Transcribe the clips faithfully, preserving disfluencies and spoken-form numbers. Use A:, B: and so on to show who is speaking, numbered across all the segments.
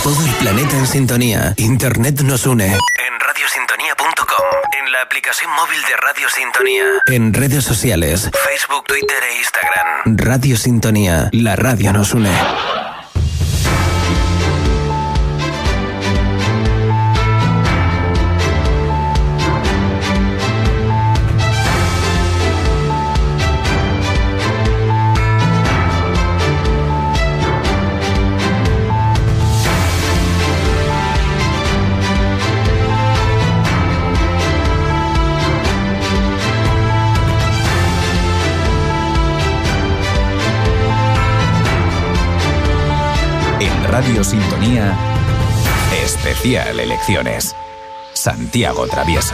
A: Todo el planeta en sintonía. Internet nos une. En radio sintonía punto com. En la aplicación móvil de Radio Sintonía. En redes sociales. Facebook, Twitter e Instagram. Radio Sintonía. La radio nos une.
B: Radio Sintonía, especial elecciones. Santiago Travieso.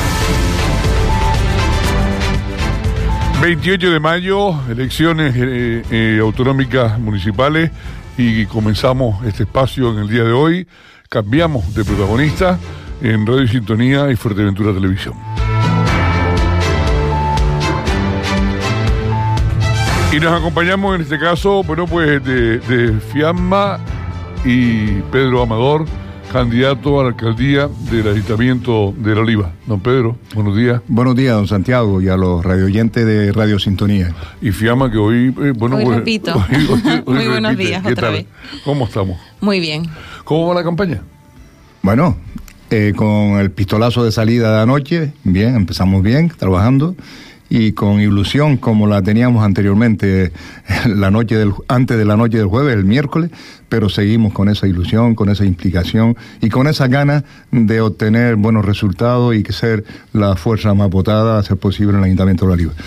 C: veintiocho de mayo, elecciones eh, eh, autonómicas municipales, y comenzamos este espacio en el día de hoy. Cambiamos de protagonista en Radio Sintonía y Fuerteventura Televisión. Y nos acompañamos en este caso, bueno, pues de, de Fiamma y Pedro Amador, candidato a la alcaldía del Ayuntamiento de La Oliva. Don Pedro, buenos días.
D: Buenos días, don Santiago, y a los radioyentes de Radio Sintonía.
C: Y Fiamma, que hoy... Eh, bueno,
E: hoy
C: pues,
E: repito.
C: Hoy, hoy, hoy
E: Muy
C: repite.
E: buenos días,
C: ¿Qué
E: otra
C: tal?
E: vez.
C: ¿Cómo estamos?
E: Muy bien.
C: ¿Cómo va la campaña?
D: Bueno, eh, con el pistolazo de salida de anoche, bien, empezamos bien, trabajando, y con ilusión como la teníamos anteriormente, la noche del, antes de la noche del jueves, el miércoles, pero seguimos con esa ilusión, con esa implicación y con esa ganas de obtener buenos resultados y que ser la fuerza más votada a ser posible en el Ayuntamiento de La Oliva.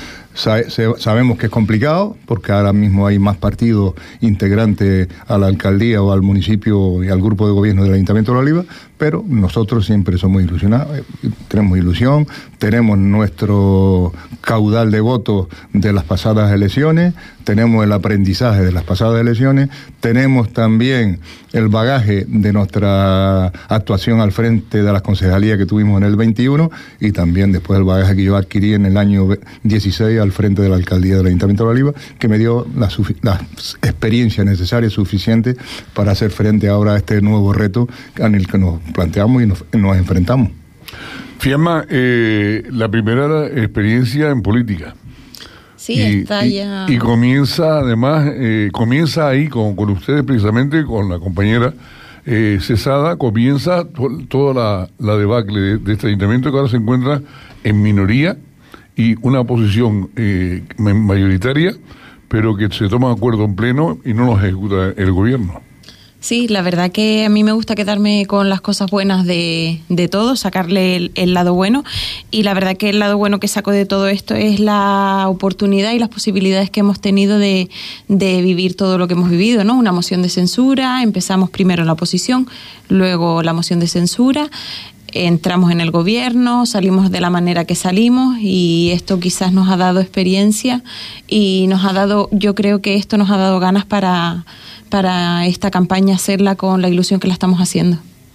D: Sabemos que es complicado porque ahora mismo hay más partidos integrantes a la alcaldía o al municipio y al grupo de gobierno del Ayuntamiento de La Oliva, pero nosotros siempre somos ilusionados, tenemos ilusión, tenemos nuestro caudal de votos de las pasadas elecciones, tenemos el aprendizaje de las pasadas elecciones, tenemos también el bagaje de nuestra actuación al frente de las concejalías que tuvimos en el veintiuno y también después el bagaje que yo adquirí en el año dieciséis al frente de la alcaldía del Ayuntamiento de La Oliva, que me dio la, la experiencia necesaria y suficiente para hacer frente ahora a este nuevo reto en el que nos planteamos y nos, nos enfrentamos.
C: Fiamma, eh, la primera experiencia en política.
E: Sí,
C: y,
E: está
C: y,
E: ya.
C: Y comienza, además, eh, comienza ahí con, con ustedes, precisamente con la compañera eh, Cesada, comienza to, toda la, la debacle de, de este ayuntamiento que ahora se encuentra en minoría y una posición eh, mayoritaria, pero que se toma acuerdo en pleno y no lo ejecuta el gobierno.
E: Sí, la verdad que a mí me gusta quedarme con las cosas buenas de, de todo, sacarle el, el lado bueno, y la verdad que el lado bueno que saco de todo esto es la oportunidad y las posibilidades que hemos tenido de, de vivir todo lo que hemos vivido, ¿no? Una moción de censura, empezamos primero en la oposición, luego la moción de censura, entramos en el gobierno, salimos de la manera que salimos y esto quizás nos ha dado experiencia y nos ha dado, yo creo que esto nos ha dado ganas para... para esta campaña hacerla con la ilusión que la estamos haciendo.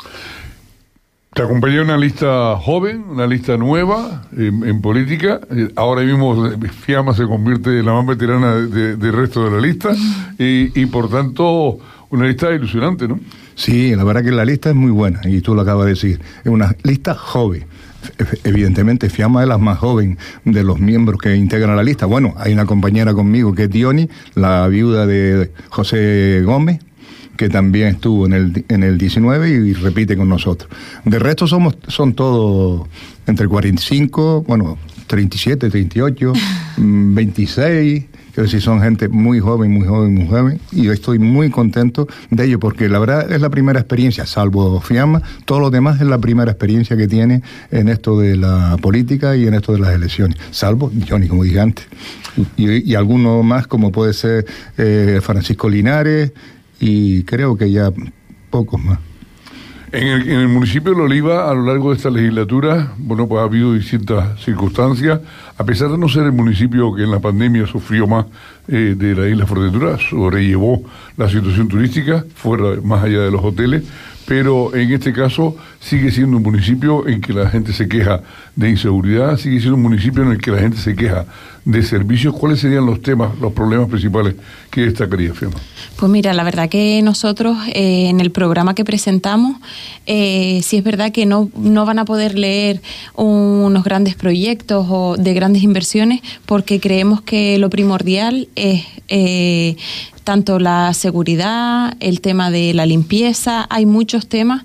C: Te acompaña una lista joven, una lista nueva en, en política. Ahora mismo Fiamma se convierte en la más veterana del de, de resto de la lista y, y por tanto una lista ilusionante, ¿no?
D: Sí, la verdad que la lista es muy buena y tú lo acabas de decir, es una lista joven. Evidentemente Fiamma es la más joven de los miembros que integran la lista. Bueno, hay una compañera conmigo que es Diony, la viuda de José Gómez, que también estuvo en el en el diecinueve y repite con nosotros. De resto somos son todos entre cuarenta y cinco, bueno, treinta y siete, treinta y ocho, veintiséis... Quiero decir, son gente muy joven, muy joven, muy joven, y yo estoy muy contento de ello, porque la verdad es la primera experiencia, salvo Fiamma, todos los demás es la primera experiencia que tiene en esto de la política y en esto de las elecciones, salvo Johnny, como dije antes, y, y alguno más, como puede ser eh, Francisco Linares, y creo que ya pocos más.
C: En el, en el municipio de La Oliva, a lo largo de esta legislatura, bueno, pues ha habido distintas circunstancias, a pesar de no ser el municipio que en la pandemia sufrió más eh, de la isla Fuerteventura, sobrellevó la situación turística, fuera, más allá de los hoteles, pero en este caso sigue siendo un municipio en que la gente se queja de inseguridad, sigue siendo un municipio en el que la gente se queja de servicios. ¿Cuáles serían los temas, los problemas principales que destacaría, Fiamma?
E: Pues mira, la verdad que nosotros eh, en el programa que presentamos, eh, sí es verdad que no, no van a poder leer unos grandes proyectos o de grandes inversiones, porque creemos que lo primordial es eh, tanto la seguridad, el tema de la limpieza. Hay muchos temas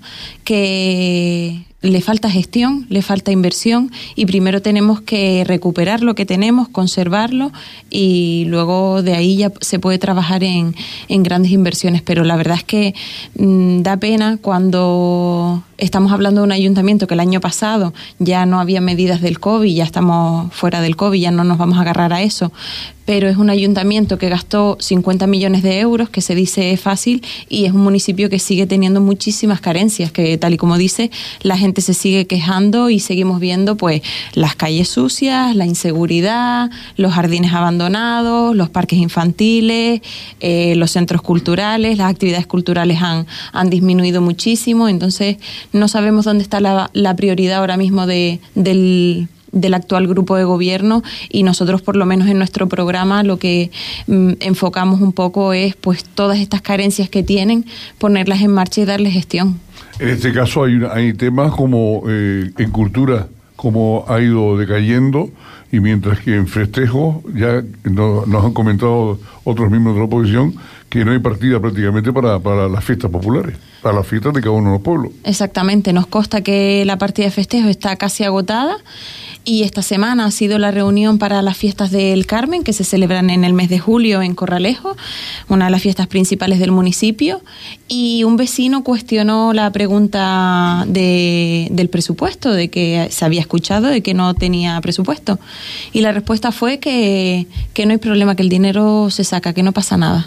E: que le falta gestión, le falta inversión, y primero tenemos que recuperar lo que tenemos, conservarlo, y luego de ahí ya se puede trabajar en, en grandes inversiones. Pero la verdad es que mmm, da pena cuando estamos hablando de un ayuntamiento que el año pasado ya no había medidas del COVID, ya estamos fuera del COVID, ya no nos vamos a agarrar a eso, pero es un ayuntamiento que gastó cincuenta millones de euros, que se dice fácil, y es un municipio que sigue teniendo muchísimas carencias, que tal y como dice, la gente se sigue quejando y seguimos viendo pues las calles sucias, la inseguridad, los jardines abandonados, los parques infantiles, eh, los centros culturales, las actividades culturales han, han disminuido muchísimo. Entonces no sabemos dónde está la, la prioridad ahora mismo de, del... del actual grupo de gobierno, y nosotros por lo menos en nuestro programa lo que mm, enfocamos un poco es pues todas estas carencias que tienen, ponerlas en marcha y darles gestión.
C: En este caso hay, una, hay temas como eh, en cultura, como ha ido decayendo, y mientras que en festejos ya no, nos han comentado otros miembros de la oposición que no hay partida prácticamente para, para las fiestas populares, para las fiestas de cada uno de los pueblos.
E: Exactamente, nos consta que la partida de festejos está casi agotada, y esta semana ha sido la reunión para las fiestas del Carmen, que se celebran en el mes de julio en Corralejo, una de las fiestas principales del municipio, y un vecino cuestionó la pregunta de, del presupuesto, de que se había escuchado de que no tenía presupuesto, y la respuesta fue que, que no hay problema, que el dinero se saca, que no pasa nada.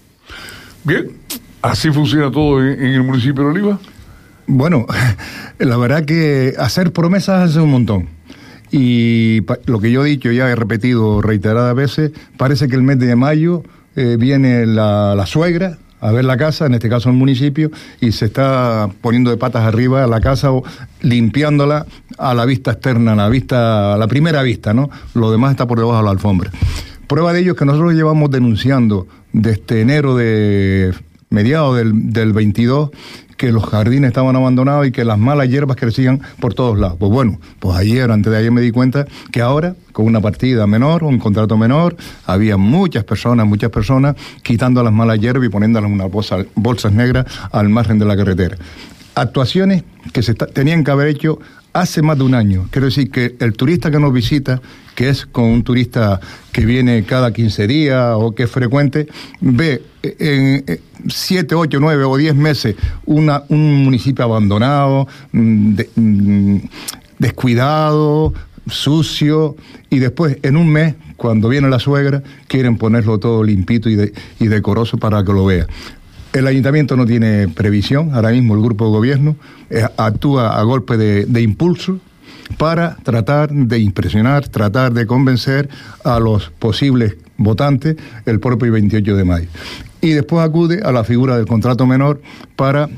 C: Bien, ¿así funciona todo en, en el municipio de Oliva?
D: Bueno, la verdad que hacer promesas hace un montón. Y pa- lo que yo he dicho, ya he repetido reiteradas veces, parece que el mes de mayo eh, viene la, la suegra a ver la casa, en este caso el municipio, y se está poniendo de patas arriba a la casa, o limpiándola a la vista externa, a la vista, a la primera vista, ¿no? Lo demás está por debajo de la alfombra. Prueba de ello es que nosotros llevamos denunciando desde enero de mediados del, del veintidós que los jardines estaban abandonados y que las malas hierbas crecían por todos lados. Pues bueno, pues ayer, antes de ayer me di cuenta que ahora, con una partida menor, un contrato menor, había muchas personas, muchas personas quitando las malas hierbas y poniéndolas en unas bolsas, bolsas negras al margen de la carretera. Actuaciones que se está, tenían que haber hecho hace más de un año. Quiero decir que el turista que nos visita, que es con un turista que viene cada quince días o que es frecuente, ve en siete, ocho, nueve o diez meses una, un municipio abandonado, de, descuidado, sucio, y después en un mes, cuando viene la suegra, quieren ponerlo todo limpito y, de, y decoroso para que lo vea. El ayuntamiento no tiene previsión, ahora mismo el grupo de gobierno eh, actúa a golpe de, de impulso para tratar de impresionar, tratar de convencer a los posibles votantes el propio veintiocho de mayo. Y después acude a la figura del contrato menor para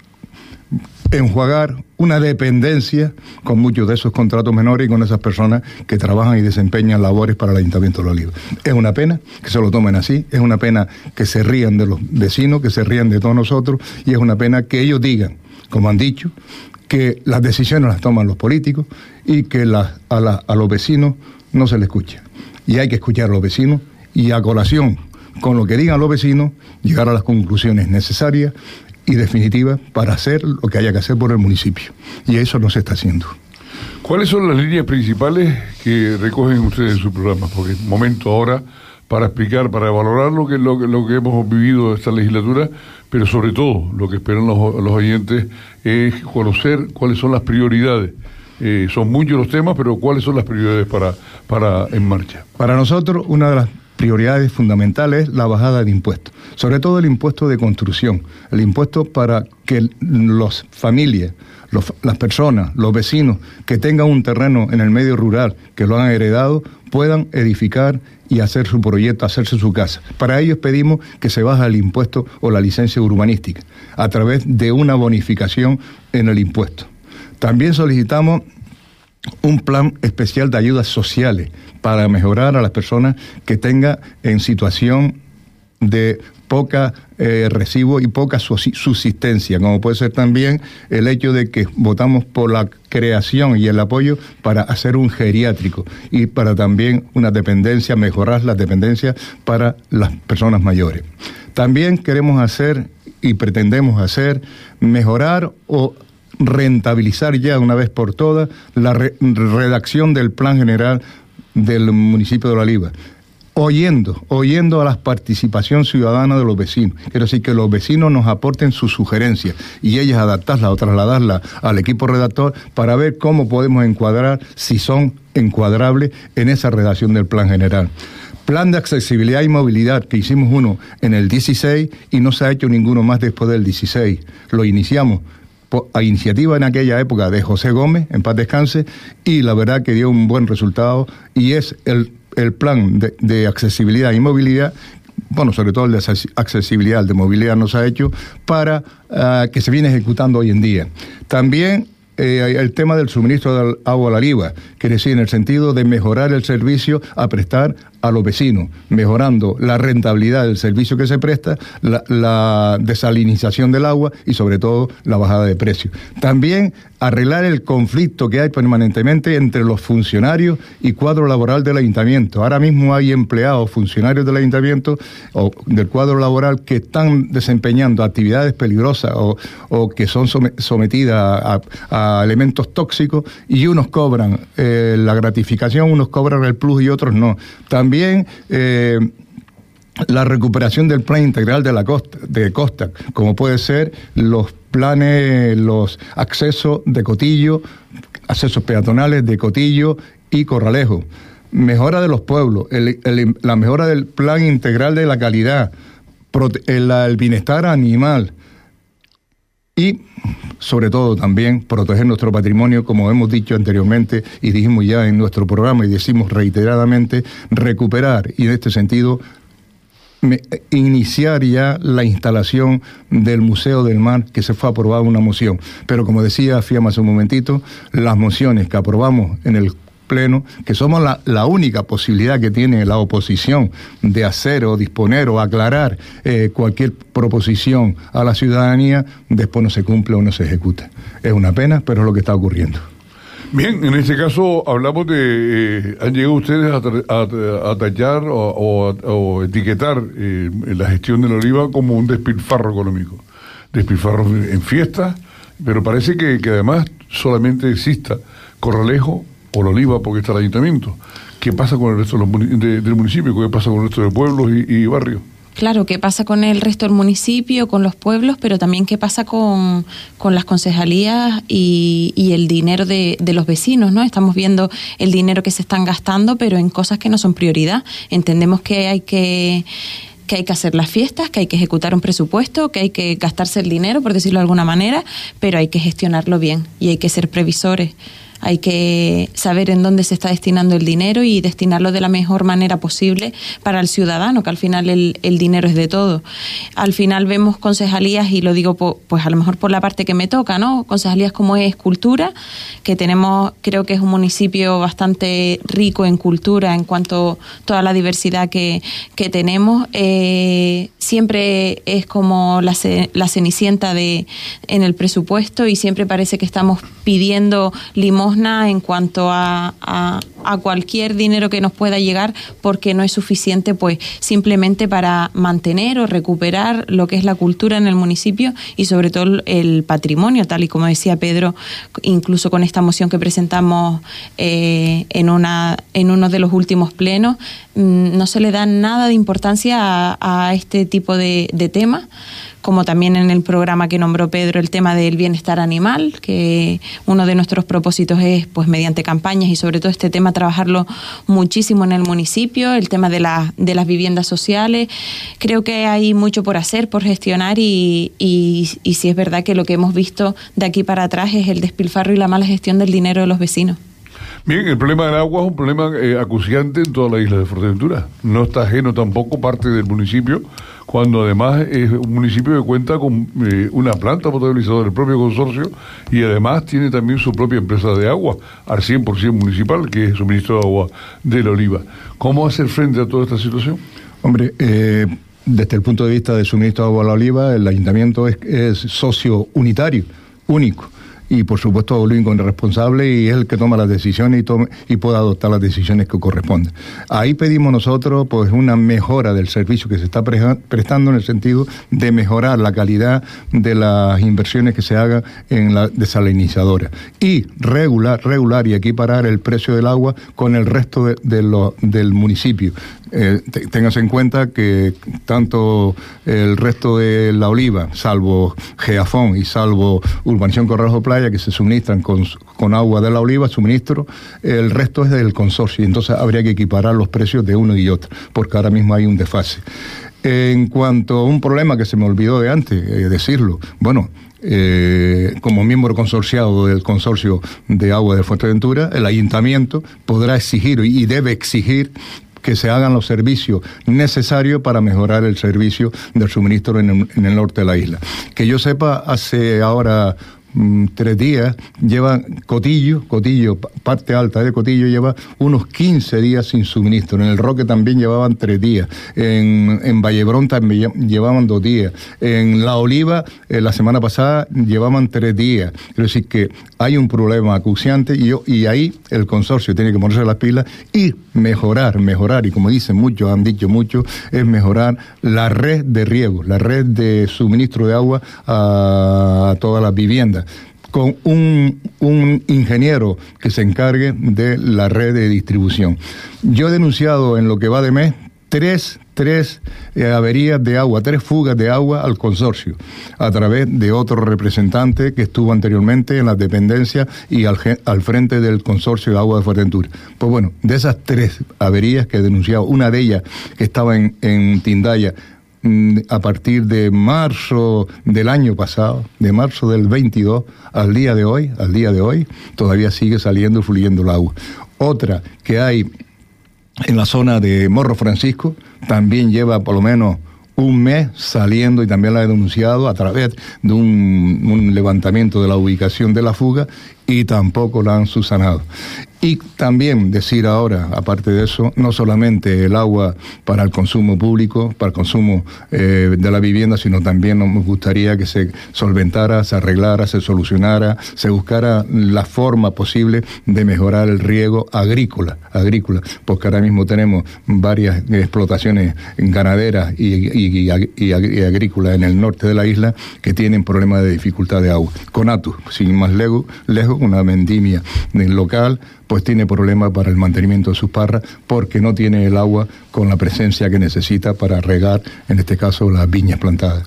D: enjuagar una dependencia con muchos de esos contratos menores y con esas personas que trabajan y desempeñan labores para el Ayuntamiento de Los Olivos. Es una pena que se lo tomen así, es una pena que se rían de los vecinos, que se rían de todos nosotros, y es una pena que ellos digan, como han dicho, que las decisiones las toman los políticos y que la, a, la, a los vecinos no se les escucha. Y hay que escuchar a los vecinos, y a colación con lo que digan los vecinos, llegar a las conclusiones necesarias y definitivas para hacer lo que haya que hacer por el municipio. Y eso no se está haciendo.
C: ¿Cuáles son las líneas principales que recogen ustedes en su programa? Porque es momento ahora para explicar, para valorar lo que, lo, lo que hemos vivido esta legislatura, pero sobre todo lo que esperan los, los oyentes es conocer cuáles son las prioridades. Eh, son muchos los temas, pero ¿cuáles son las prioridades para, para En Marcha?
D: Para nosotros, una de las prioridades fundamentales es la bajada de impuestos, sobre todo el impuesto de construcción, el impuesto para que las familias, los, las personas, los vecinos que tengan un terreno en el medio rural, que lo han heredado, puedan edificar y hacer su proyecto, hacerse su casa. Para ello pedimos que se baje el impuesto o la licencia urbanística a través de una bonificación en el impuesto. También solicitamos un plan especial de ayudas sociales para mejorar a las personas que tengan en situación de poca eh, recibo y poca subsistencia, como puede ser también el hecho de que votamos por la creación y el apoyo para hacer un geriátrico y para también una dependencia, mejorar las dependencias para las personas mayores. También queremos hacer y pretendemos hacer, mejorar o rentabilizar ya una vez por todas la re- redacción del Plan General del municipio de La Oliva, oyendo, oyendo a la participación ciudadana de los vecinos. Quiero decir que los vecinos nos aporten sus sugerencias y ellas adaptarlas o trasladarlas al equipo redactor para ver cómo podemos encuadrar, si son encuadrables en esa redacción del Plan General. Plan de accesibilidad y movilidad, que hicimos uno en el dieciséis y no se ha hecho ninguno más después del dieciséis. Lo iniciamos a iniciativa en aquella época de José Gómez, en paz descanse, y la verdad que dio un buen resultado, y es el, el plan de, de accesibilidad y movilidad, bueno, sobre todo el de accesibilidad, el de movilidad no se ha hecho, para uh, que se viene ejecutando hoy en día. También eh, el tema del suministro del agua a La Oliva, quiere decir en el sentido de mejorar el servicio a prestar a los vecinos, mejorando la rentabilidad del servicio que se presta, la, la desalinización del agua y sobre todo la bajada de precios. También arreglar el conflicto que hay permanentemente entre los funcionarios y cuadro laboral del ayuntamiento. Ahora mismo hay empleados, funcionarios del ayuntamiento o del cuadro laboral que están desempeñando actividades peligrosas o, o que son sometidas a, a, a elementos tóxicos, y unos cobran eh, la gratificación, unos cobran el plus y otros no. También También eh, la recuperación del plan integral de la costa, de costa, como puede ser los planes, los accesos de Cotillo, accesos peatonales de Cotillo y Corralejo. Mejora de los pueblos, el, el, la mejora del plan integral de la calidad, prote, el, el bienestar animal y sobre todo también proteger nuestro patrimonio, como hemos dicho anteriormente y dijimos ya en nuestro programa y decimos reiteradamente, recuperar y en este sentido me, iniciar ya la instalación del Museo del Mar, que se fue aprobada una moción. Pero como decía Fiamma hace un momentito, las mociones que aprobamos en el Pleno, que somos la, la única posibilidad que tiene la oposición de hacer o disponer o aclarar eh, cualquier proposición a la ciudadanía, después no se cumple o no se ejecuta. Es una pena, pero es lo que está ocurriendo.
C: Bien, en este caso hablamos de, eh, han llegado ustedes a, a, a tachar o, o, o etiquetar eh, la gestión de La Oliva como un despilfarro económico, despilfarro en fiestas, pero parece que, que además solamente exista Corralejo o La Oliva porque está el ayuntamiento. ¿Qué pasa con el resto de los, de, del municipio? ¿Qué pasa con el resto de pueblos y, y barrios?
E: Claro, qué pasa con el resto del municipio, con los pueblos, pero también qué pasa con, con las concejalías y, y el dinero de, de los vecinos, ¿no? Estamos viendo el dinero que se están gastando, pero en cosas que no son prioridad. Entendemos que hay que... que hay que hacer las fiestas, que hay que ejecutar un presupuesto, que hay que gastarse el dinero, por decirlo de alguna manera, pero hay que gestionarlo bien y hay que ser previsores. Hay que saber en dónde se está destinando el dinero y destinarlo de la mejor manera posible para el ciudadano, que al final el, el dinero es de todo. Al final vemos concejalías, y lo digo po, pues a lo mejor por la parte que me toca, ¿no? Concejalías como es Cultura, que tenemos, creo que es un municipio bastante rico en cultura en cuanto a toda la diversidad que, que tenemos. Eh, siempre es como la, la cenicienta de, en el presupuesto, y siempre parece que estamos pidiendo limosna en cuanto a, a, a cualquier dinero que nos pueda llegar, porque no es suficiente pues simplemente para mantener o recuperar lo que es la cultura en el municipio y sobre todo el patrimonio, tal y como decía Pedro, incluso con esta moción que presentamos eh, en, una, en uno de los últimos plenos, mmm, no se le da nada de importancia a, a este tipo de, de temas, como también en el programa que nombró Pedro, el tema del bienestar animal, que uno de nuestros propósitos es, pues mediante campañas y sobre todo este tema, trabajarlo muchísimo en el municipio, el tema de, la, de las viviendas sociales. Creo que hay mucho por hacer, por gestionar y, y, y sí es verdad que lo que hemos visto de aquí para atrás es el despilfarro y la mala gestión del dinero de los vecinos.
C: Bien, el problema del agua es un problema eh, acuciante en toda la isla de Fuerteventura. No está ajeno tampoco parte del municipio, cuando además es un municipio que cuenta con eh, una planta potabilizadora del propio consorcio y además tiene también su propia empresa de agua, al cien por ciento municipal, que es el suministro de agua de la Oliva. ¿Cómo hacer frente a toda esta situación?
D: Hombre, eh, desde el punto de vista del suministro de agua a la Oliva, el ayuntamiento es, es socio unitario, único. Y por supuesto el único responsable y es el que toma las decisiones y, tome, y puede adoptar las decisiones que corresponden. Ahí pedimos nosotros pues una mejora del servicio que se está pre- prestando en el sentido de mejorar la calidad de las inversiones que se hagan en la desalinizadora y regular, regular y equiparar el precio del agua con el resto de, de lo, del municipio. Eh, te, tengas en cuenta que tanto el resto de la Oliva, salvo Geafón y salvo Urbanización Corralejo Playa, que se suministran con, con agua de la Oliva, suministro, el resto es del consorcio, entonces habría que equiparar los precios de uno y otro, porque ahora mismo hay un desfase. En cuanto a un problema que se me olvidó de antes eh, decirlo, bueno, Eh, como miembro consorciado del Consorcio de Agua de Fuerteventura, el ayuntamiento podrá exigir y debe exigir que se hagan los servicios necesarios para mejorar el servicio del suministro en el, en el norte de la isla. Que yo sepa, hace ahora mm, tres días, lleva Cotillo, Cotillo, parte alta de Cotillo, lleva unos quince días sin suministro. En el Roque también llevaban tres días. En, en Vallebrón también llevaban dos días. En La Oliva, eh, la semana pasada, llevaban tres días. Quiero decir que hay un problema acuciante y, yo, y ahí el consorcio tiene que ponerse las pilas y mejorar, mejorar, y como dicen muchos, han dicho muchos, es mejorar la red de riego, la red de suministro de agua a, a todas las viviendas, con un, un ingeniero que se encargue de la red de distribución. Yo he denunciado en lo que va de mes tres, tres eh, averías de agua, tres fugas de agua al consorcio, a través de otro representante que estuvo anteriormente en las dependencias y al, al frente del consorcio de agua de Fuerteventura. Pues bueno, de esas tres averías que he denunciado, una de ellas que estaba en, en Tindaya, a partir de marzo del año pasado, de marzo del veintidós al día de hoy, al día de hoy, todavía sigue saliendo y fluyendo el agua. Otra que hay en la zona de Morro Francisco, también lleva por lo menos un mes saliendo y también la he denunciado a través de un, un levantamiento de la ubicación de la fuga y tampoco la han subsanado. Y también decir ahora, aparte de eso, no solamente el agua para el consumo público, para el consumo eh, de la vivienda, sino también nos gustaría que se solventara, se arreglara, se solucionara, se buscara la forma posible de mejorar el riego agrícola, agrícola, porque ahora mismo tenemos varias explotaciones ganaderas y, y, y, y, y agrícolas en el norte de la isla que tienen problemas de dificultad de agua. Conatus, sin más lejos, lejos una vendimia local, pues tiene problemas para el mantenimiento de sus parras porque no tiene el agua con la presencia que necesita para regar, en este caso, las viñas plantadas.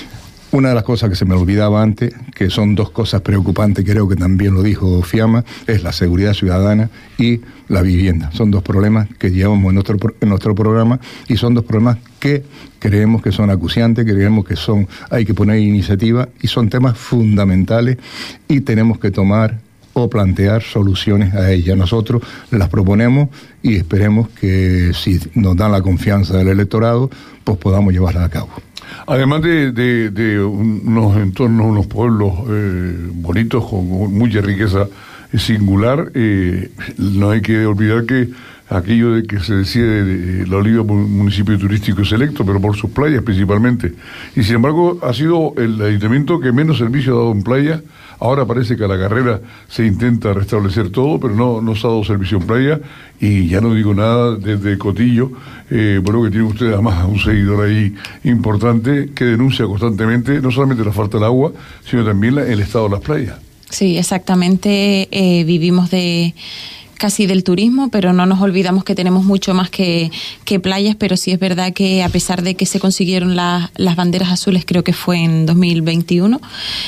D: Una de las cosas que se me olvidaba antes, que son dos cosas preocupantes, creo que también lo dijo Fiamma, es la seguridad ciudadana y la vivienda. Son dos problemas que llevamos en nuestro, en nuestro programa y son dos problemas que creemos que son acuciantes, que creemos que son, hay que poner iniciativa y son temas fundamentales y tenemos que tomar o plantear soluciones a ellas. Nosotros las proponemos y esperemos que si nos dan la confianza del electorado, pues podamos llevarlas a cabo.
C: Además de, de, de unos entornos, unos pueblos eh, bonitos, con mucha riqueza singular, eh, no hay que olvidar que aquello de que se decía de, de La Oliva, un municipio turístico selecto, pero por sus playas principalmente. Y sin embargo, ha sido el ayuntamiento que menos servicio ha dado en playa. Ahora parece que a la carrera se intenta restablecer todo, pero no, no se ha dado servicio en playa. Y ya no digo nada desde Cotillo, eh, bueno, que tiene usted además un seguidor ahí importante que denuncia constantemente no solamente la falta del agua, sino también la, el estado de las playas.
E: Sí, exactamente. Eh, vivimos de casi del turismo, pero no nos olvidamos que tenemos mucho más que, que playas, pero sí es verdad que a pesar de que se consiguieron la, las banderas azules, creo que fue en dos mil veintiuno,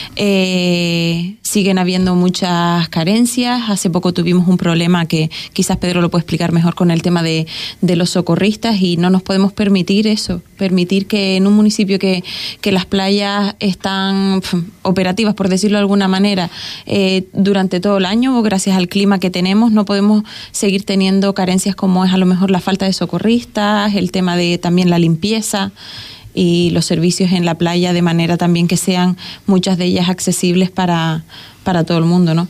E: eh, siguen habiendo muchas carencias. Hace poco tuvimos un problema que quizás Pedro lo puede explicar mejor con el tema de, de los socorristas, y no nos podemos permitir eso, permitir que en un municipio que, que las playas están pf, operativas, por decirlo de alguna manera, eh, durante todo el año, gracias al clima que tenemos, no podemos seguir teniendo carencias como es a lo mejor la falta de socorristas, el tema de también la limpieza y los servicios en la playa, de manera también que sean muchas de ellas accesibles para, para todo el mundo, ¿no?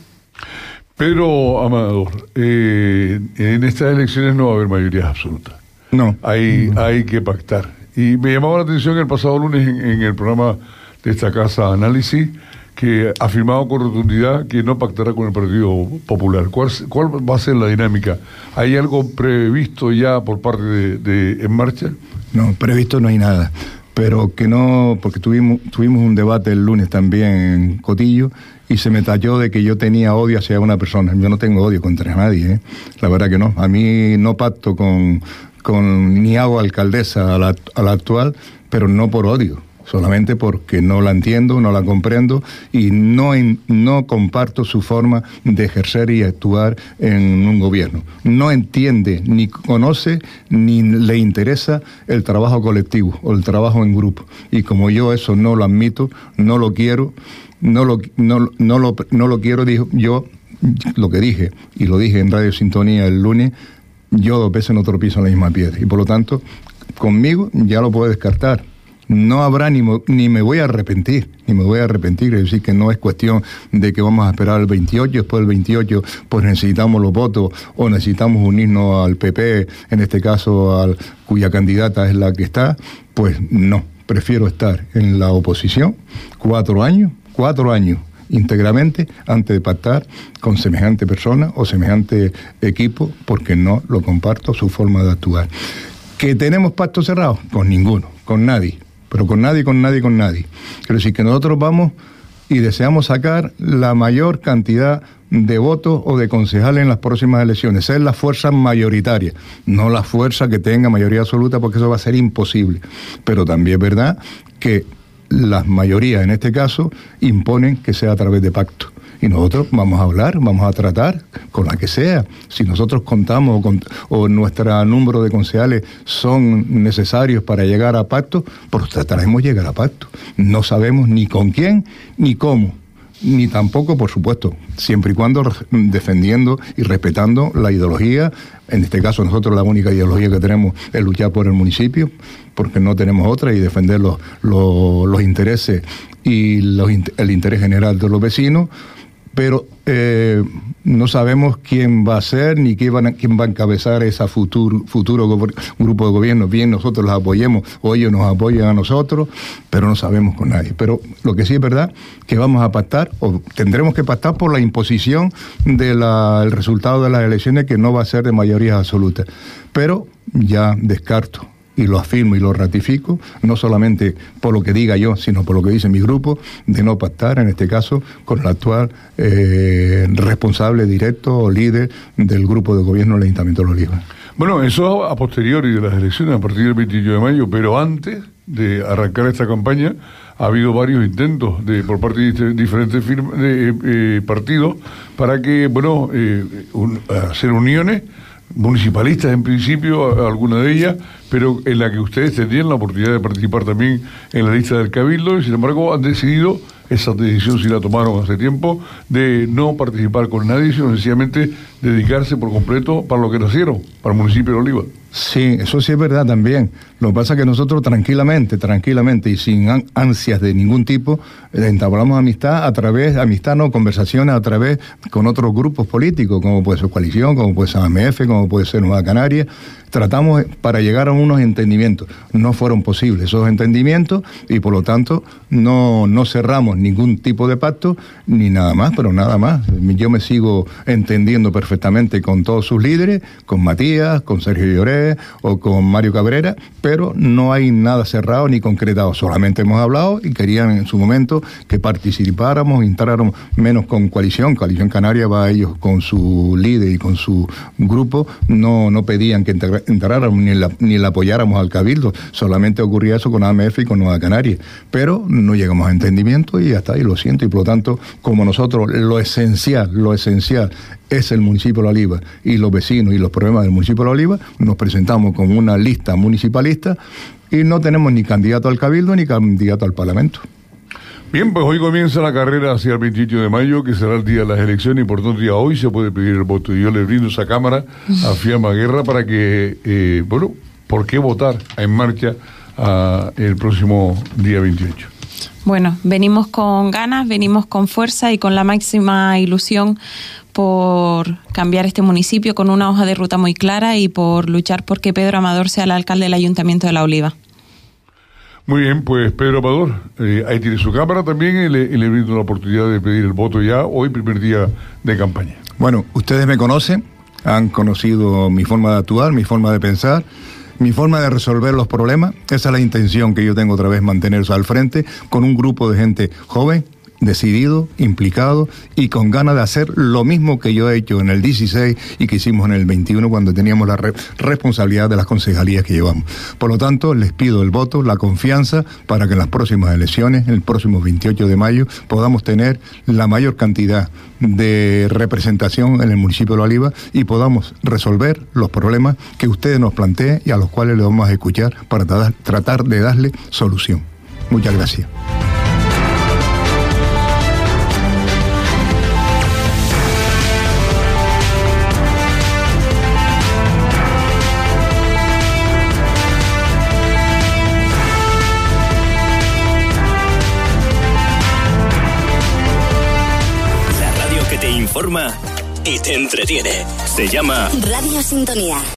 C: Pedro Amador, eh, en estas elecciones no va a haber mayorías absolutas.
D: No.
C: Hay,
D: no.
C: hay que pactar. Y me llamaba la atención el pasado lunes en, en el programa de esta casa Análisis, que ha afirmado con rotundidad que no pactará con el Partido Popular. ¿Cuál, cuál va a ser la dinámica? ¿Hay algo previsto ya por parte de, de En Marcha?
D: No, previsto no hay nada. Pero que no, porque tuvimos, tuvimos un debate el lunes también en Cotillo, y se me tachó de que yo tenía odio hacia una persona. Yo no tengo odio contra nadie, ¿eh? La verdad que no. A mí no pacto con, con ni hago alcaldesa a la, a la actual, pero no por odio, solamente porque no la entiendo, no la comprendo y no, en, no comparto su forma de ejercer y actuar en un gobierno. No entiende, ni conoce, ni le interesa el trabajo colectivo o el trabajo en grupo. Y como yo eso no lo admito, no lo quiero, no lo, no, no lo, no lo quiero, dijo, yo lo que dije, y lo dije en Radio Sintonía el lunes, yo dos veces no tropiezo en la misma piedra. Y por lo tanto, conmigo ya lo puedo descartar. No habrá ni, ni me voy a arrepentir, ni me voy a arrepentir, es decir, que no es cuestión de que vamos a esperar el veintiocho, después del veintiocho pues necesitamos los votos o necesitamos unirnos al P P, en este caso al cuya candidata es la que está, pues no, prefiero estar en la oposición cuatro años, cuatro años íntegramente antes de pactar con semejante persona o semejante equipo, porque no lo comparto su forma de actuar. ¿Que tenemos pacto cerrado? Con ninguno, con nadie. Pero con nadie, con nadie, con nadie. Quiero decir que nosotros vamos y deseamos sacar la mayor cantidad de votos o de concejales en las próximas elecciones, ser la fuerza mayoritaria, no la fuerza que tenga mayoría absoluta, porque eso va a ser imposible. Pero también es verdad que las mayorías, en este caso, imponen que sea a través de pacto. Y nosotros vamos a hablar, vamos a tratar con la que sea. Si nosotros contamos o, con, o nuestro número de concejales son necesarios para llegar a pacto, pues trataremos de llegar a pacto. No sabemos ni con quién ni cómo, ni tampoco, por supuesto, siempre y cuando defendiendo y respetando la ideología. En este caso nosotros la única ideología que tenemos es luchar por el municipio, porque no tenemos otra, y defender los, los, los intereses y los, el interés general de los vecinos. Pero eh, no sabemos quién va a ser ni quién, van a, quién va a encabezar ese futuro, futuro go- grupo de gobierno. Bien, nosotros los apoyemos o ellos nos apoyan a nosotros, pero no sabemos con nadie. Pero lo que sí es verdad, que vamos a pactar, o tendremos que pactar por la imposición del resultado de las elecciones, que no va a ser de mayoría absoluta. Pero ya descarto, y lo afirmo y lo ratifico, no solamente por lo que diga yo, sino por lo que dice mi grupo, de no pactar, en este caso, con el actual eh, responsable directo o líder del grupo de gobierno del Ayuntamiento de Los Olivos.
C: Bueno, eso a posteriori de las elecciones, a partir del veintiocho de mayo, pero antes de arrancar esta campaña, ha habido varios intentos de por parte de diferentes firma, de, eh, partidos para que, bueno, eh, un, hacer uniones municipalistas en principio, alguna de ellas, pero en la que ustedes tendrían la oportunidad de participar también en la lista del Cabildo, y sin embargo han decidido, esa decisión sí la tomaron hace tiempo, de no participar con nadie, sino sencillamente dedicarse por completo para lo que nacieron, para el municipio de Oliva.
D: Sí, eso sí es verdad también. Lo que pasa es que nosotros tranquilamente, tranquilamente y sin ansias de ningún tipo, entablamos amistad a través, amistad no, conversaciones a través con otros grupos políticos, como puede ser Coalición, como puede ser A M F, como puede ser Nueva Canaria. Tratamos para llegar a unos entendimientos. No fueron posibles esos entendimientos y por lo tanto no, no cerramos ningún tipo de pacto ni nada más, pero nada más. Yo me sigo entendiendo perfectamente con todos sus líderes, con Matías, con Sergio Lloret, José o con Mario Cabrera, pero no hay nada cerrado ni concretado. Solamente hemos hablado y querían en su momento que participáramos, entráramos menos con Coalición. Coalición Canaria va a ellos con su líder y con su grupo, no, no pedían que entráramos ni la, ni la apoyáramos al Cabildo. Solamente ocurría eso con A M F y con Nueva Canarias. Pero no llegamos a entendimiento y hasta ahí, lo siento, y por lo tanto, como nosotros, lo esencial, lo esencial es el municipio de La Oliva y los vecinos y los problemas del municipio de La Oliva, nos presentamos con una lista municipalista y no tenemos ni candidato al Cabildo ni candidato al Parlamento.
C: Bien, pues hoy comienza la carrera hacia el veintiocho de mayo, que será el día de las elecciones, y por tanto ya hoy se puede pedir el voto. Y yo le brindo esa cámara a Fiamma Guerra para que, eh, bueno, ¿por qué votar en marcha a el próximo día veintiocho?
E: Bueno, venimos con ganas, venimos con fuerza y con la máxima ilusión por cambiar este municipio con una hoja de ruta muy clara y por luchar por que Pedro Amador sea el alcalde del Ayuntamiento de La Oliva.
C: Muy bien, pues Pedro Amador, eh, ahí tiene su cámara también y le, y le brindo la oportunidad de pedir el voto ya hoy, primer día de campaña.
D: Bueno, ustedes me conocen, han conocido mi forma de actuar, mi forma de pensar, mi forma de resolver los problemas. Esa es la intención que yo tengo otra vez, mantenerse al frente con un grupo de gente joven, decidido, implicado y con ganas de hacer lo mismo que yo he hecho en el dieciséis y que hicimos en el veintiuno cuando teníamos la re- responsabilidad de las concejalías que llevamos. Por lo tanto, les pido el voto, la confianza para que en las próximas elecciones, el próximo veintiocho de mayo, podamos tener la mayor cantidad de representación en el municipio de La Oliva y podamos resolver los problemas que ustedes nos planteen y a los cuales les vamos a escuchar para tra- tratar de darle solución. Muchas gracias.
A: Informa y te entretiene. Se llama
F: Radio Sintonía.